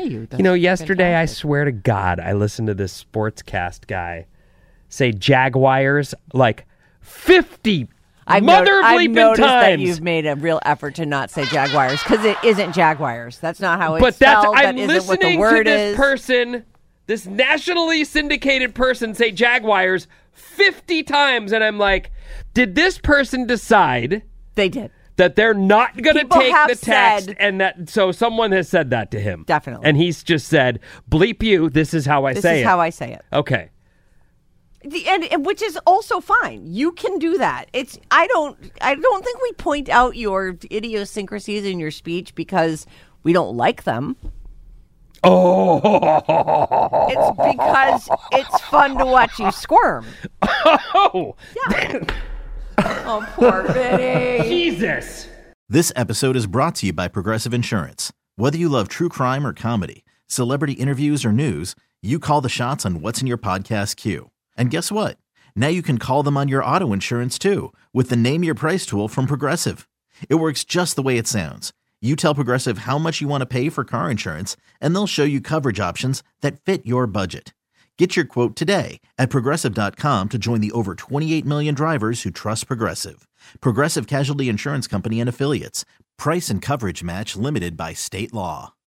you. That's Yesterday, fantastic. I swear to God, I listened to this sportscast guy say Jaguars like 50 I've mother-bleeping noticed that times. you've made a real effort to not say Jaguars because it isn't Jaguars. That's not how it's But spelled. I'm That isn't what the listening word to this is. person, this nationally syndicated person, say Jaguars 50 times, and I'm like, did this person decide They did. that they're not going to People take have the text, said- and that so someone has said that to him, Definitely. and he's just said, "Bleep you. This is how I This say is it." how I say it. Okay. And which is also fine. You can do that. I don't think we point out your idiosyncrasies in your speech because we don't like them. Oh. It's because it's fun to watch you squirm. Oh. Yeah. Oh, poor Vinny. Jesus. This episode is brought to you by Progressive Insurance. Whether you love true crime or comedy, celebrity interviews or news, you call the shots on what's in your podcast queue. And guess what? Now you can call them on your auto insurance too with the Name Your Price tool from Progressive. It works just the way it sounds. You tell Progressive how much you want to pay for car insurance, and they'll show you coverage options that fit your budget. Get your quote today at Progressive.com to join the over 28 million drivers who trust Progressive. Progressive Casualty Insurance Company and Affiliates. Price and coverage match limited by state law.